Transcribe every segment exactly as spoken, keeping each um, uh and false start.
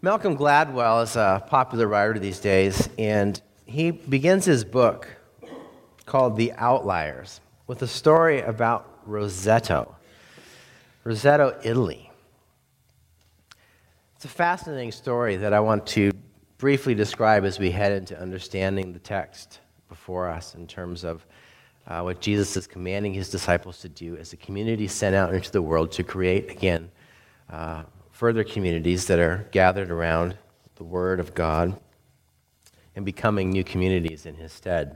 Malcolm Gladwell is a popular writer these days, and he begins his book called The Outliers with a story about Roseto, Roseto, Italy. It's a fascinating story that I want to briefly describe as we head into understanding the text before us in terms of uh, what Jesus is commanding his disciples to do as a community sent out into the world to create, again, uh, further communities that are gathered around the Word of God and becoming new communities in his stead.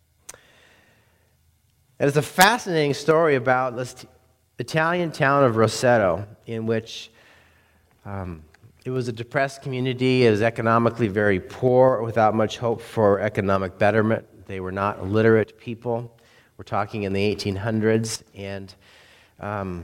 And it's a fascinating story about this Italian town of Roseto, in which um, it was a depressed community. It was economically very poor, without much hope for economic betterment. They were not illiterate people. We're talking in the eighteen hundreds, and um,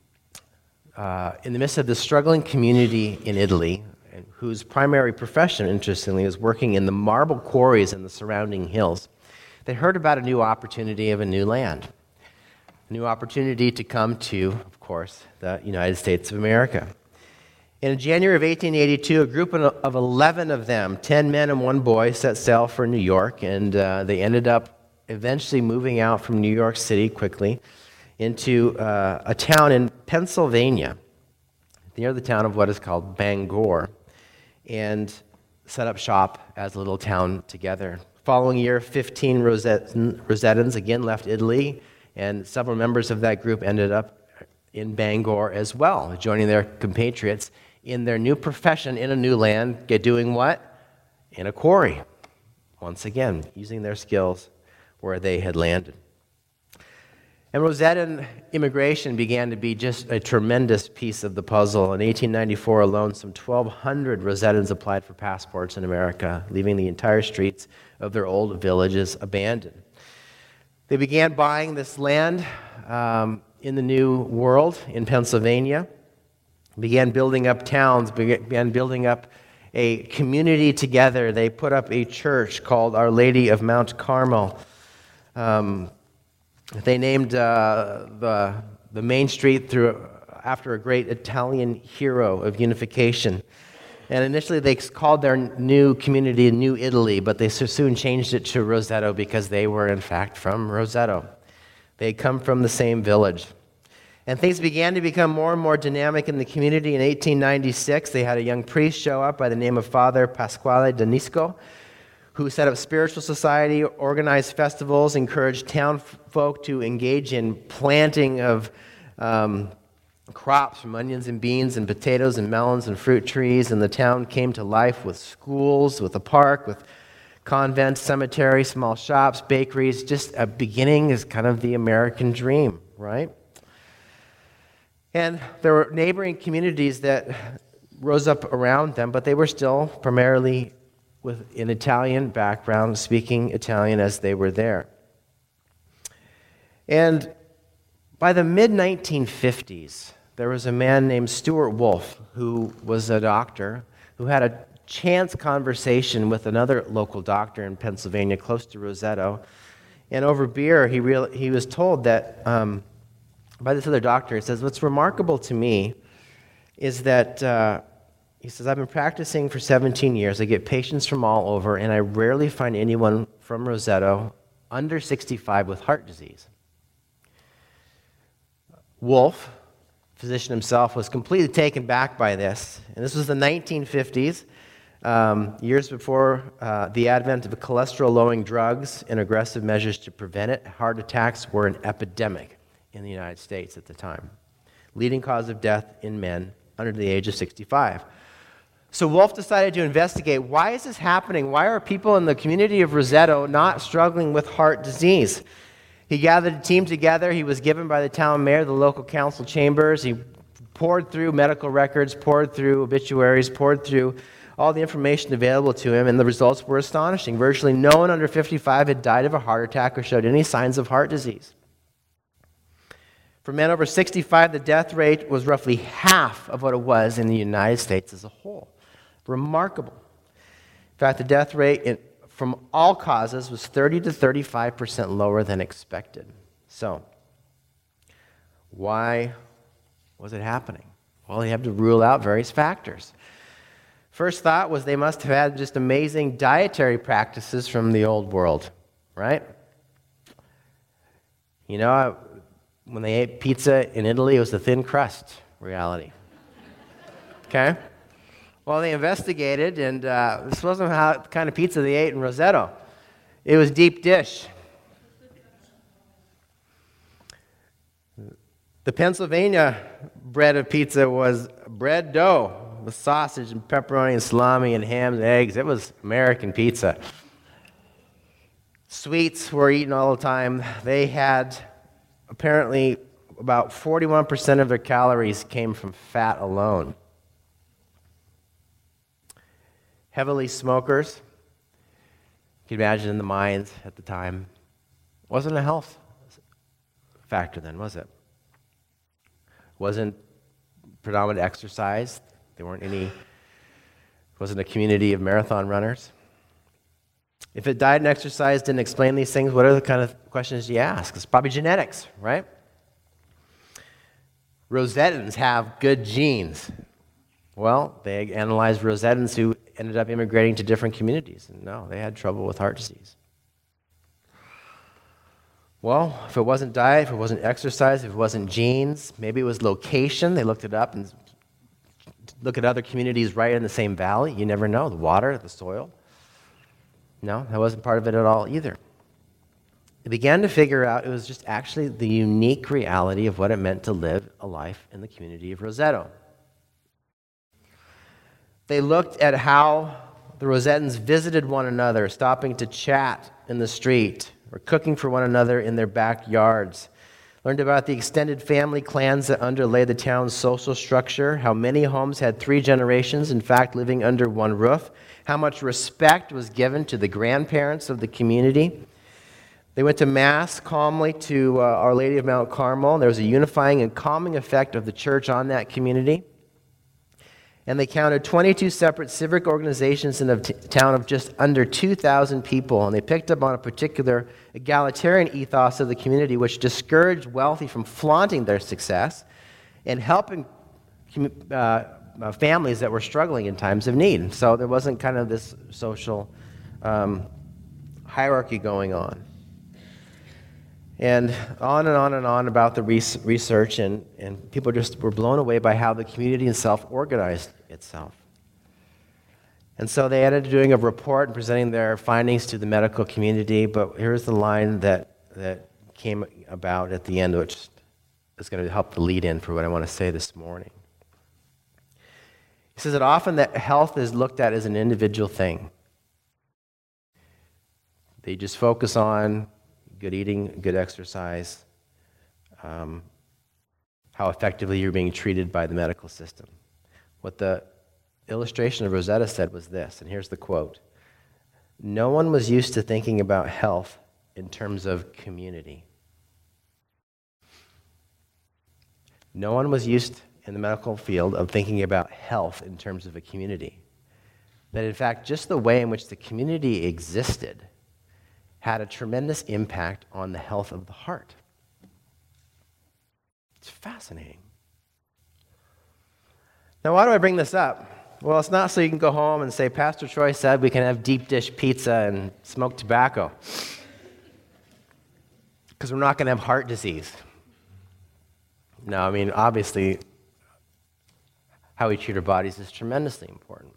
uh, in the midst of this struggling community in Italy, and whose primary profession, interestingly, is working in the marble quarries in the surrounding hills, they heard about a new opportunity of a new land, a new opportunity to come to, of course, the United States of America. In January of eighteen eighty-two, a group of eleven of them, ten men and one boy, set sail for New York, and uh, they ended up eventually moving out from New York City quickly into uh, a town in Pennsylvania, near the town of what is called Bangor, and set up shop as a little town together. Following year, fifteen Rosetans again left Italy, and several members of that group ended up in Bangor as well, joining their compatriots in their new profession in a new land, doing what? In a quarry. Once again, using their skills where they had landed. And Rosetan immigration began to be just a tremendous piece of the puzzle. In eighteen ninety-four alone, some twelve hundred Rosetans applied for passports in America, leaving the entire streets of their old villages abandoned. They began buying this land um, in the New World in Pennsylvania, began building up towns, began building up a community together. They put up a church called Our Lady of Mount Carmel. Um, they named uh, the, the main street through after a great Italian hero of unification. And initially they called their new community New Italy, but they soon changed it to Roseto because they were, in fact, from Roseto. They had come from the same village. And things began to become more and more dynamic in the community. In eighteen ninety-six, they had a young priest show up by the name of Father Pasquale Danisco, who set up spiritual society, organized festivals, encouraged town folk to engage in planting of um, crops from onions and beans and potatoes and melons and fruit trees, and the town came to life with schools, with a park, with convents, cemeteries, small shops, bakeries, just a beginning is kind of the American dream, right? And there were neighboring communities that rose up around them, but they were still primarily with an Italian background, speaking Italian as they were there. And by the mid nineteen fifties, there was a man named Stuart Wolf, who was a doctor, who had a chance conversation with another local doctor in Pennsylvania, close to Roseto. And over beer, he real, he was told that, um, by this other doctor, he says, what's remarkable to me is that, uh, he says, I've been practicing for seventeen years. I get patients from all over, and I rarely find anyone from Roseto under sixty-five with heart disease. Wolf, physician himself, was completely taken back by this. And this was the nineteen fifties, um, years before uh, the advent of cholesterol-lowering drugs and aggressive measures to prevent it. Heart attacks were an epidemic in the United States at the time, leading cause of death in men under the age of sixty-five. So Wolf decided to investigate, why is this happening? Why are people in the community of Roseto not struggling with heart disease? He gathered a team together. He was given by the town mayor, the local council chambers. He poured through medical records, poured through obituaries, poured through all the information available to him, and the results were astonishing. Virtually no one under fifty-five had died of a heart attack or showed any signs of heart disease. For men over sixty-five, the death rate was roughly half of what it was in the United States as a whole. Remarkable. In fact, the death rate in, from all causes was thirty to thirty-five percent lower than expected. So, why was it happening? Well, you have to rule out various factors. First thought was they must have had just amazing dietary practices from the old world, right? You know, when they ate pizza in Italy, it was the thin crust reality. Okay? Well, they investigated, and uh, this wasn't how the kind of pizza they ate in Roseto. It was deep dish. The Pennsylvania bread of pizza was bread dough with sausage and pepperoni and salami and hams and eggs. It was American pizza. Sweets were eaten all the time. They had apparently about forty-one percent of their calories came from fat alone. Heavily smokers. You can imagine the mines at the time. Wasn't a health factor then, was it? Wasn't predominant exercise. There weren't any, wasn't a community of marathon runners. If it diet and exercise didn't explain these things, what are the kind of questions you ask? It's probably genetics, right? Rosettans have good genes. Well, they analyzed Rosettans who ended up immigrating to different communities, and no, they had trouble with heart disease. Well, if it wasn't diet, if it wasn't exercise, if it wasn't genes, maybe it was location. They looked it up and look at other communities right in the same valley. You never know, the water, the soil. No, that wasn't part of it at all either. They began to figure out it was just actually the unique reality of what it meant to live a life in the community of Roseto. They looked at how the Rosettans visited one another, stopping to chat in the street or cooking for one another in their backyards. Learned about the extended family clans that underlay the town's social structure, how many homes had three generations, in fact, living under one roof, how much respect was given to the grandparents of the community. They went to Mass calmly to uh, Our Lady of Mount Carmel. There was a unifying and calming effect of the church on that community. And they counted twenty-two separate civic organizations in a t- town of just under two thousand people. And they picked up on a particular egalitarian ethos of the community, which discouraged wealthy from flaunting their success and helping uh, uh, families that were struggling in times of need. So there wasn't kind of this social um, hierarchy going on. And on and on and on about the res- research, and, and people just were blown away by how the community itself organized itself. And so they ended up doing a report and presenting their findings to the medical community, but here's the line that, that came about at the end, which is going to help the lead in for what I want to say this morning. He says that often that health is looked at as an individual thing. They just focus on good eating, good exercise, um, how effectively you're being treated by the medical system. What the illustration of Rosetta said was this, and here's the quote: "No one was used to thinking about health in terms of community." No one was used in the medical field of thinking about health in terms of a community. That in fact, just the way in which the community existed had a tremendous impact on the health of the heart. It's fascinating. Now, why do I bring this up? Well, it's not so you can go home and say, Pastor Troy said we can have deep dish pizza and smoke tobacco, because we're not going to have heart disease. No, I mean, obviously, how we treat our bodies is tremendously important.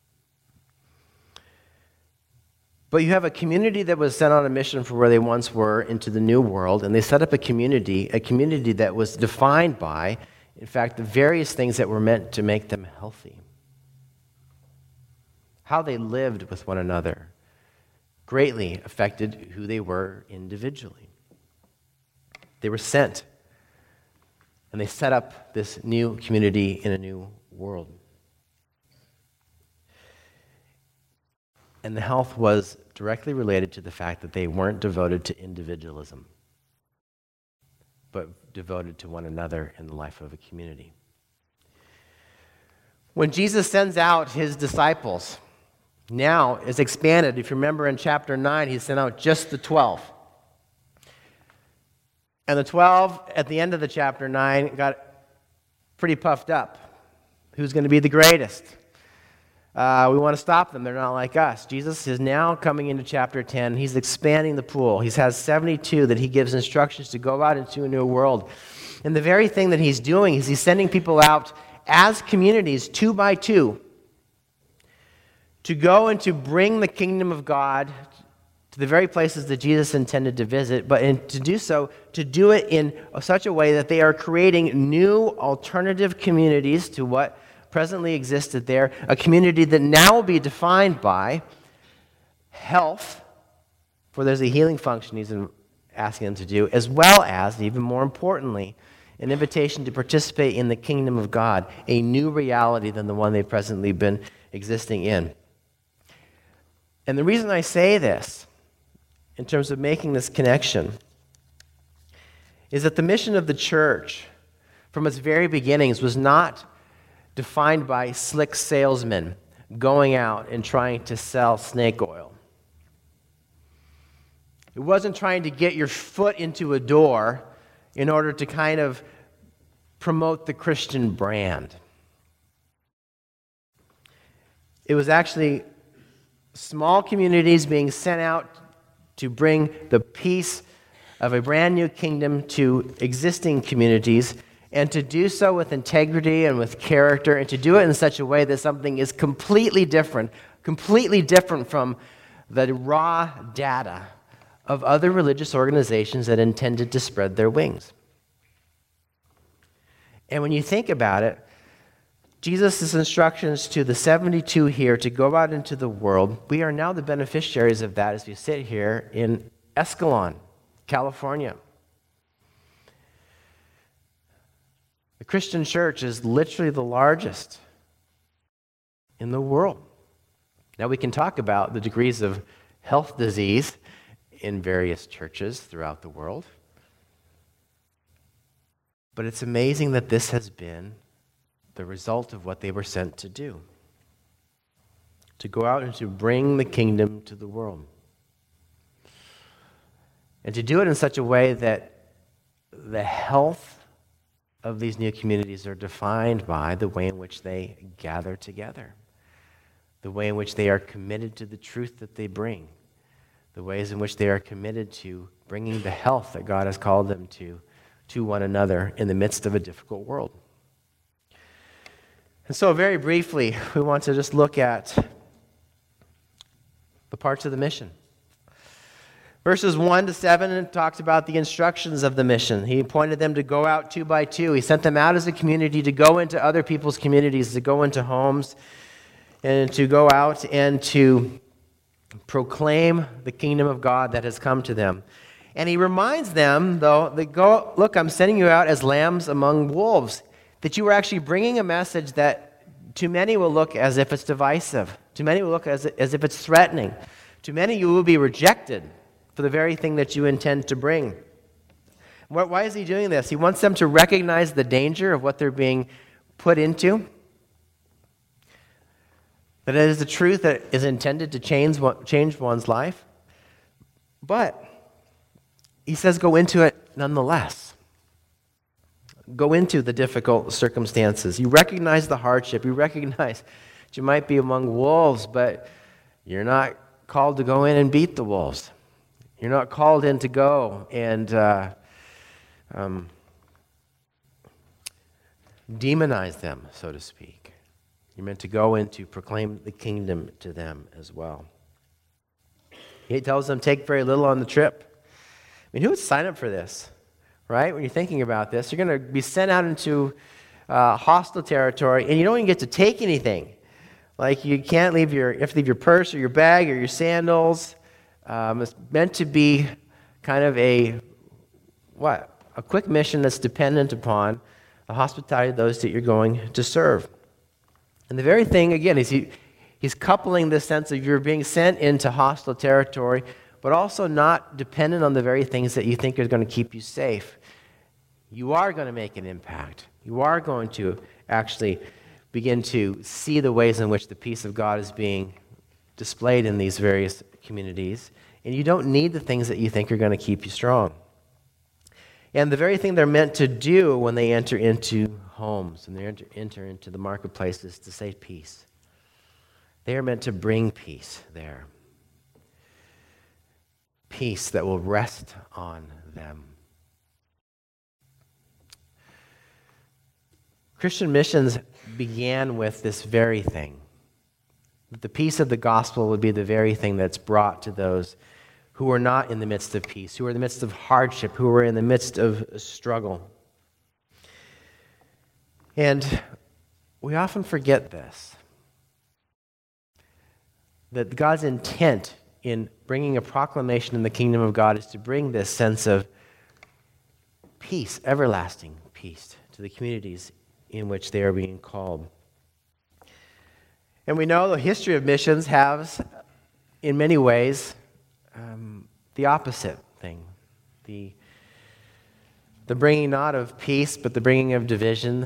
But you have a community that was sent on a mission from where they once were into the new world, and they set up a community, a community that was defined by, in fact, the various things that were meant to make them healthy. How they lived with one another greatly affected who they were individually. They were sent, and they set up this new community in a new world. And the health was directly related to the fact that they weren't devoted to individualism, but devoted to one another in the life of a community. When Jesus sends out his disciples, now it's expanded. If you remember in chapter nine, he sent out just the twelve. And the twelve, at the end of the chapter nine, got pretty puffed up. Who's going to be the greatest? Uh, we want to stop them. They're not like us. Jesus is now coming into chapter ten. He's expanding the pool. He has seventy-two that he gives instructions to go out into a new world. And the very thing that he's doing is he's sending people out as communities, two by two, to go and to bring the kingdom of God to the very places that Jesus intended to visit, but in, to do so, to do it in such a way that they are creating new alternative communities to what presently existed there, a community that now will be defined by health, for there's a healing function he's asking them to do, as well as, even more importantly, an invitation to participate in the kingdom of God, a new reality than the one they've presently been existing in. And the reason I say this, in terms of making this connection, is that the mission of the church, from its very beginnings, was not defined by slick salesmen going out and trying to sell snake oil. It wasn't trying to get your foot into a door in order to kind of promote the Christian brand. It was actually small communities being sent out to bring the peace of a brand new kingdom to existing communities, and to do so with integrity and with character, and to do it in such a way that something is completely different, completely different from the raw data of other religious organizations that intended to spread their wings. And when you think about it, Jesus' instructions to the seventy-two here to go out into the world, we are now the beneficiaries of that as we sit here in Escalon, California. The Christian church is literally the largest in the world. Now we can talk about the degrees of health disease in various churches throughout the world. But it's amazing that this has been the result of what they were sent to do. To go out and to bring the kingdom to the world. And to do it in such a way that the health of these new communities are defined by the way in which they gather together, the way in which they are committed to the truth that they bring, the ways in which they are committed to bringing the health that God has called them to, to one another in the midst of a difficult world. And so very briefly, we want to just look at the parts of the mission. Verses one to seven talks about the instructions of the mission. He appointed them to go out two by two. He sent them out as a community to go into other people's communities, to go into homes, and to go out and to proclaim the kingdom of God that has come to them. And he reminds them, though, that go, look, I'm sending you out as lambs among wolves, that you are actually bringing a message that to many will look as if it's divisive. To many will look as, as if it's threatening. To many you will be rejected for the very thing that you intend to bring. Why is he doing this? He wants them to recognize the danger of what they're being put into. That it is the truth that is intended to change, change one's life. But he says go into it nonetheless. Go into the difficult circumstances. You recognize the hardship. You recognize that you might be among wolves, but you're not called to go in and beat the wolves. You're not called in to go and uh, um, demonize them, so to speak. You're meant to go in to proclaim the kingdom to them as well. He tells them, take very little on the trip. I mean, who would sign up for this, right? When you're thinking about this, you're going to be sent out into uh, hostile territory, and you don't even get to take anything. Like, you can't leave your, you have to leave your purse or your bag or your sandals. Um, it's meant to be kind of a, what? A quick mission that's dependent upon the hospitality of those that you're going to serve. And the very thing, again, is he, he's coupling this sense of you're being sent into hostile territory, but also not dependent on the very things that you think are going to keep you safe. You are going to make an impact. You are going to actually begin to see the ways in which the peace of God is being displayed in these various communities, and you don't need the things that you think are going to keep you strong. And the very thing they're meant to do when they enter into homes and they enter, enter into the marketplace is to say peace. They are meant to bring peace there. Peace that will rest on them. Christian missions began with this very thing. The peace of the gospel would be the very thing that's brought to those who are not in the midst of peace, who are in the midst of hardship, who are in the midst of struggle. And we often forget this, that God's intent in bringing a proclamation in the kingdom of God is to bring this sense of peace, everlasting peace, to the communities in which they are being called. And we know the history of missions has, in many ways, um, the opposite thing. The, the bringing not of peace, but the bringing of division,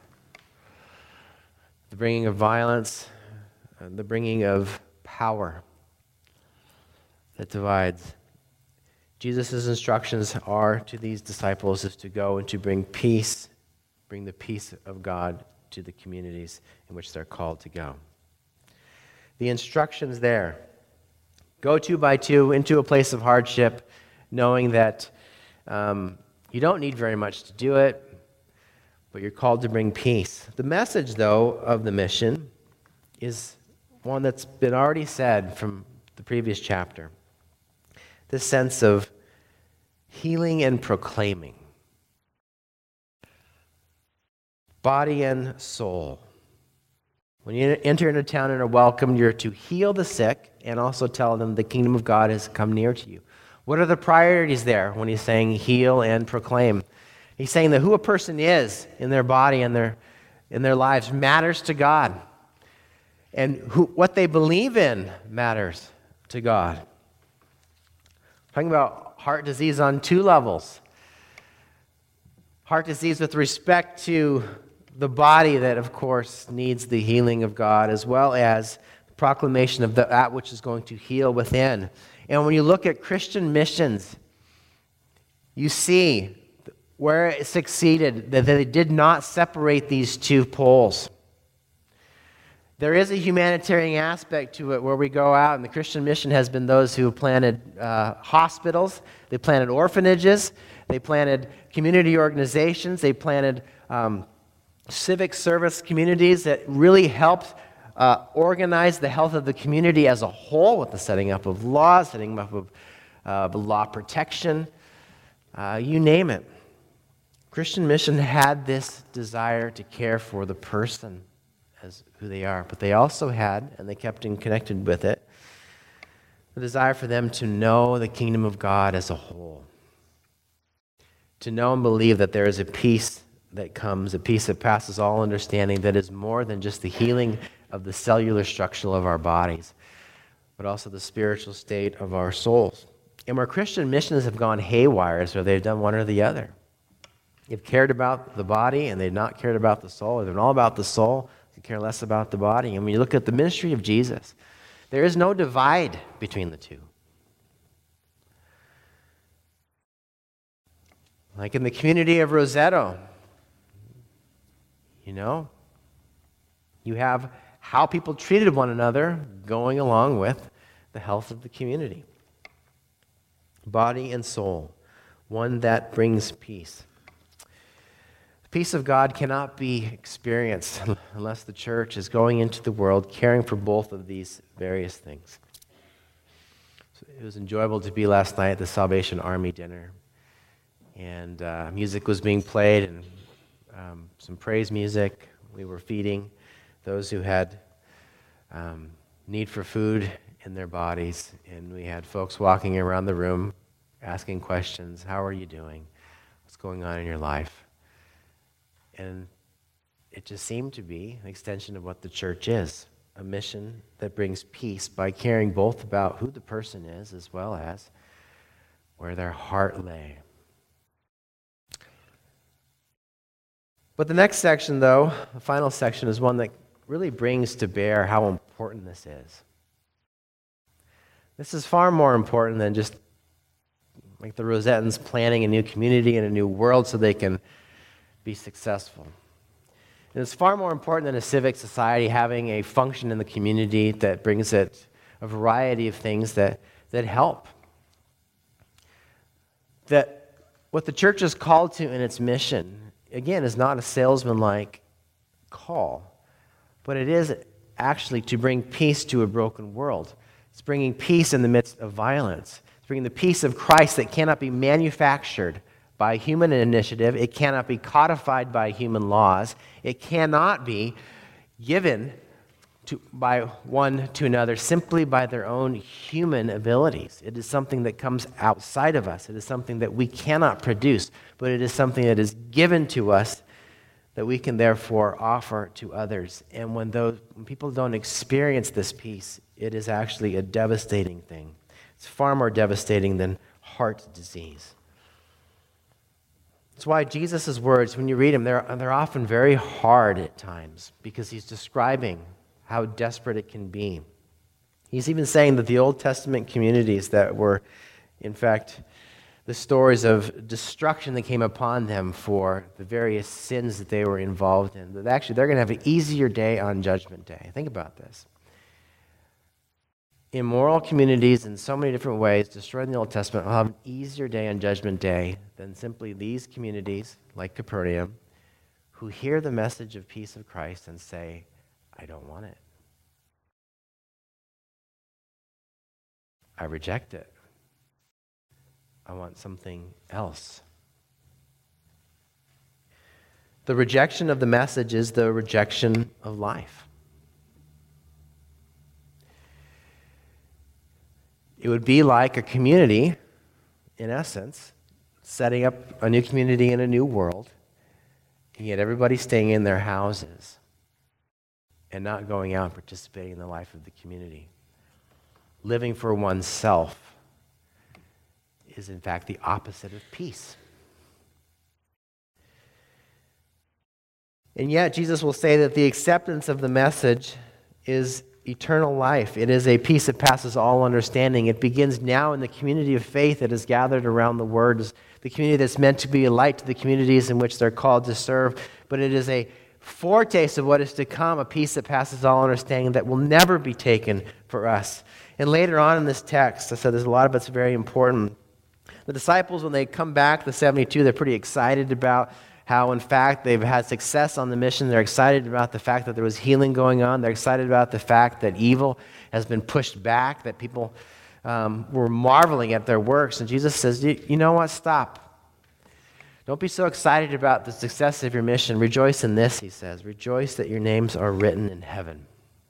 the bringing of violence, uh, the bringing of power that divides. Jesus' instructions are to these disciples is to go and to bring peace, bring the peace of God to the communities in which they're called to go. The instructions there, go two by two into a place of hardship, knowing that um, you don't need very much to do it, but you're called to bring peace. The message, though, of the mission is one that's been already said from the previous chapter. This sense of healing and proclaiming. Body and soul. When you enter into town and are welcomed, you're to heal the sick and also tell them the kingdom of God has come near to you. What are the priorities there when he's saying heal and proclaim? He's saying that who a person is in their body and their in their lives matters to God. And who, what they believe in matters to God. Talking about heart disease on two levels. Heart disease with respect to the body that, of course, needs the healing of God, as well as the proclamation of the, that which is going to heal within. And when you look at Christian missions, you see where it succeeded, that they did not separate these two poles. There is a humanitarian aspect to it where we go out, and the Christian mission has been those who planted uh, hospitals, they planted orphanages, they planted community organizations, they planted um, civic service communities that really helped uh, organize the health of the community as a whole with the setting up of laws, setting up of uh, law protection, uh, you name it. Christian mission had this desire to care for the person as who they are, but they also had, and they kept in connected with it, the desire for them to know the kingdom of God as a whole. To know and believe that there is a peace that comes, a peace that passes all understanding, that is more than just the healing of the cellular structure of our bodies, but also the spiritual state of our souls. And where Christian missions have gone haywire, so they've done one or the other. They've cared about the body and they've not cared about the soul. They've been all about the soul, they care less about the body. And when you look at the ministry of Jesus, there is no divide between the two. Like in the community of Roseto, you know, you have how people treated one another going along with the health of the community. Body and soul, one that brings peace. The peace of God cannot be experienced unless the church is going into the world caring for both of these various things. So it was enjoyable to be last night at the Salvation Army dinner. And uh, music was being played and um, some praise music. We were feeding those who had um, need for food in their bodies. And we had folks walking around the room asking questions. How are you doing? What's going on in your life? And it just seemed to be an extension of what the church is, a mission that brings peace by caring both about who the person is as well as where their heart lay. But the next section, though, the final section, is one that really brings to bear how important this is. This is far more important than just like the Rosettans planning a new community and a new world so they can be successful. And it's far more important than a civic society having a function in the community that brings it a variety of things that, that help. That what the church is called to in its mission, again, is not a salesman-like call, but it is actually to bring peace to a broken world. It's bringing peace in the midst of violence. It's bringing the peace of Christ that cannot be manufactured by human initiative. It cannot be codified by human laws. It cannot be given to, by one to another simply by their own human abilities. It is something that comes outside of us. It is something that we cannot produce, but it is something that is given to us that we can therefore offer to others. And when those when people don't experience this peace, it is actually a devastating thing. It's far more devastating than heart disease. That's why Jesus' words, when you read them, they're, they're often very hard at times because he's describing how desperate it can be. He's even saying that the Old Testament communities that were, in fact, the stories of destruction that came upon them for the various sins that they were involved in, that actually they're going to have an easier day on Judgment Day. Think about this. Immoral communities in so many different ways destroyed in the Old Testament will have an easier day on Judgment Day than simply these communities, like Capernaum, who hear the message of peace of Christ and say, I don't want it. I reject it. I want something else. The rejection of the message is the rejection of life. It would be like a community, in essence, setting up a new community in a new world, and yet everybody staying in their houses and not going out and participating in the life of the community. Living for oneself is, in fact, the opposite of peace. And yet, Jesus will say that the acceptance of the message is eternal life. It is a peace that passes all understanding. It begins now in the community of faith that is gathered around the Word, the community that's meant to be a light to the communities in which they're called to serve. But it is a foretaste of what is to come, a peace that passes all understanding that will never be taken for us. And later on in this text, I said there's a lot of it's very important. The disciples, when they come back, the seventy-two, they're pretty excited about how, in fact, they've had success on the mission. They're excited about the fact that there was healing going on. They're excited about the fact that evil has been pushed back, that people um, were marveling at their works. And Jesus says, you know what? Stop. Don't be so excited about the success of your mission. Rejoice in this, he says. Rejoice that your names are written in heaven.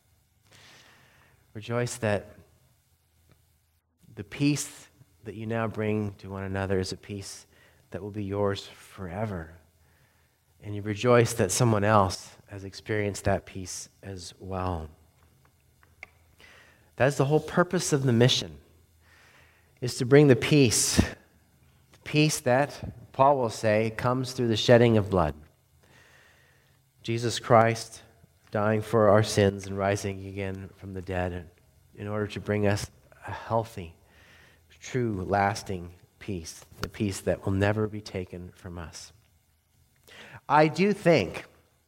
Rejoice that the peace that you now bring to one another is a peace that will be yours forever. And you rejoice that someone else has experienced that peace as well. That is the whole purpose of the mission, is to bring the peace, the peace that, Paul will say, comes through the shedding of blood. Jesus Christ dying for our sins and rising again from the dead in order to bring us a healthy, true, lasting peace, the peace that will never be taken from us. I do think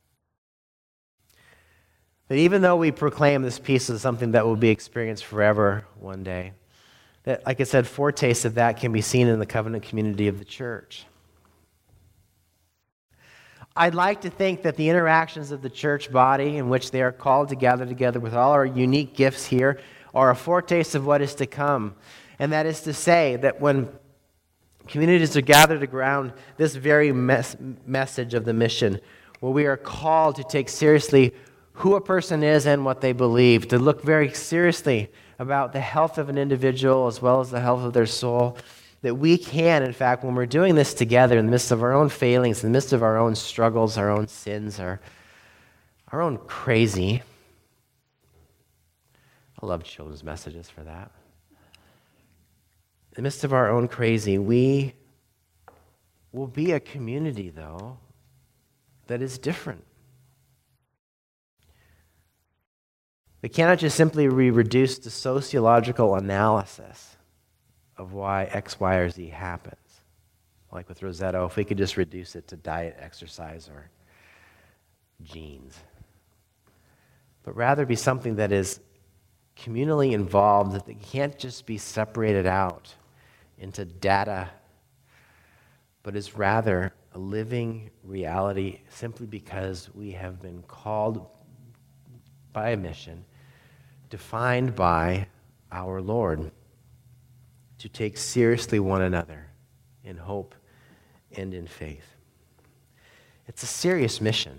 that even though we proclaim this peace as something that will be experienced forever one day, that, like I said, foretastes of that can be seen in the covenant community of the church. I'd like to think that the interactions of the church body in which they are called to gather together with all our unique gifts here are a foretaste of what is to come. And that is to say that when communities are gathered around this very mes- message of the mission, where we are called to take seriously who a person is and what they believe, to look very seriously about the health of an individual as well as the health of their soul, that we can, in fact, when we're doing this together in the midst of our own failings, in the midst of our own struggles, our own sins, our, our own crazy. I love children's messages for that. In the midst of our own crazy, we will be a community, though, that is different. We cannot just simply be reduced to sociological analysis of why X, Y, or Z happens. Like with Rosetto, if we could just reduce it to diet, exercise, or genes, but rather be something that is communally involved, that can't just be separated out into data, but is rather a living reality simply because we have been called by a mission defined by our Lord to take seriously one another in hope and in faith. It's a serious mission.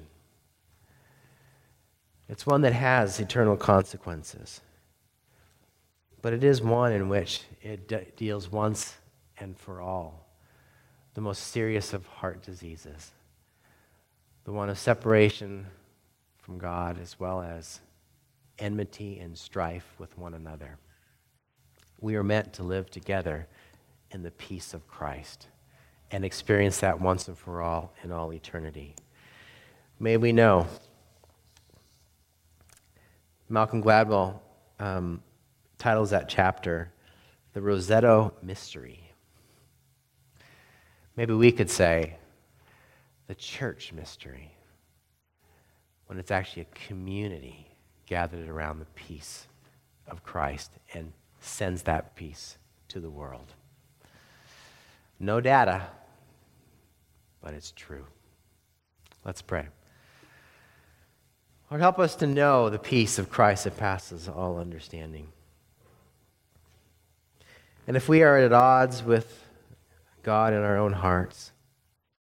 It's one that has eternal consequences. But it is one in which it de- deals once and for all the most serious of heart diseases, the one of separation from God as well as enmity and strife with one another. We are meant to live together in the peace of Christ and experience that once and for all in all eternity. May we know. Malcolm Gladwell um, titles that chapter, The Rossetto Mystery. Maybe we could say, the church mystery, when it's actually a community gathered around the peace of Christ and sends that peace to the world. No data, but it's true. Let's pray. Lord, help us to know the peace of Christ that passes all understanding. And if we are at odds with God in our own hearts,